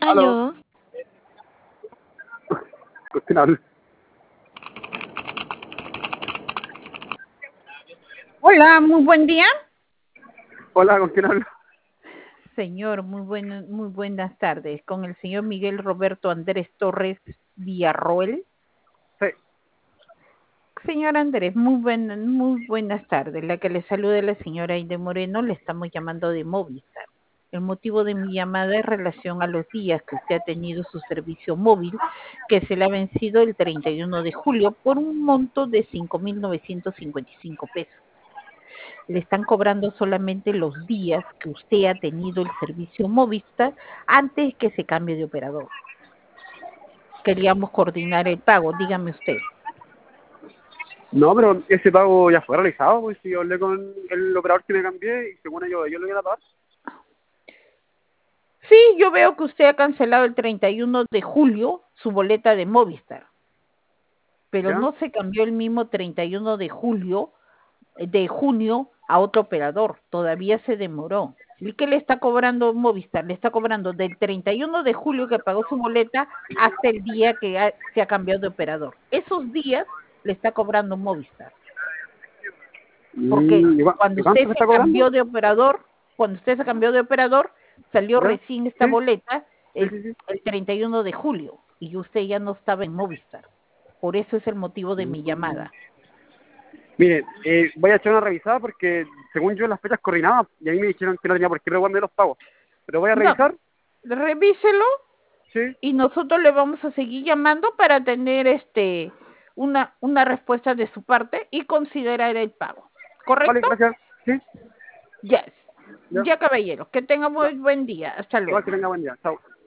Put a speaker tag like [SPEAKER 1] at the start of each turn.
[SPEAKER 1] Aló.
[SPEAKER 2] Aló.
[SPEAKER 1] ¿Con quién hablo?
[SPEAKER 3] Hola, muy buen día.
[SPEAKER 1] Hola, ¿con quién hablo?
[SPEAKER 3] Señor, muy buenas tardes. Con el señor Miguel Roberto Andrés Torres Villarroel.
[SPEAKER 1] Sí.
[SPEAKER 3] Señor Andrés, muy buenas tardes. La que le saluda es la señora Aide Moreno, le estamos llamando de Movistar. El motivo de mi llamada es relación a los días que usted ha tenido su servicio móvil, que se le ha vencido el 31 de julio por un monto de 5.955 pesos. Le están cobrando solamente los días que usted ha tenido el servicio Movistar antes que se cambie de operador. Queríamos coordinar el pago, dígame usted.
[SPEAKER 1] No, pero ese pago ya fue realizado, pues si yo hablé con el operador que me cambié y según yo lo iba a pagar.
[SPEAKER 3] Sí, yo veo que usted ha cancelado el 31 de julio su boleta de Movistar, pero
[SPEAKER 1] ¿Ya?
[SPEAKER 3] no se cambió el mismo 31 de junio a otro operador, todavía se demoró. ¿Y qué le está cobrando Movistar? Le está cobrando del 31 de julio que pagó su boleta hasta el día que se ha cambiado de operador. Esos días le está cobrando Movistar. Porque
[SPEAKER 1] ¿Y
[SPEAKER 3] cuando
[SPEAKER 1] cuánto
[SPEAKER 3] usted
[SPEAKER 1] me
[SPEAKER 3] se
[SPEAKER 1] está cobrando?
[SPEAKER 3] cambió de operador, salió
[SPEAKER 1] ¿Ya?
[SPEAKER 3] recién esta
[SPEAKER 1] Sí,
[SPEAKER 3] boleta
[SPEAKER 1] sí,
[SPEAKER 3] el,
[SPEAKER 1] sí, sí.
[SPEAKER 3] el 31 de julio y usted ya no estaba en Movistar. Por eso es el motivo de mi llamada.
[SPEAKER 1] Mire, voy a echar una revisada porque según yo las fechas coordinaban y a mí me dijeron que no tenía por qué reguarme los pagos. Pero voy a
[SPEAKER 3] No,
[SPEAKER 1] revisar,
[SPEAKER 3] revíselo
[SPEAKER 1] sí.
[SPEAKER 3] y nosotros le vamos a seguir llamando para tener una respuesta de su parte y considerar el pago.
[SPEAKER 1] Vale,
[SPEAKER 3] ¿Correcto?
[SPEAKER 1] gracias. Sí,
[SPEAKER 3] Yes.
[SPEAKER 1] ya.
[SPEAKER 3] Ya, caballero. Que tenga muy buen día. Hasta
[SPEAKER 1] Igual que
[SPEAKER 3] luego.
[SPEAKER 1] tenga buen día. Chao.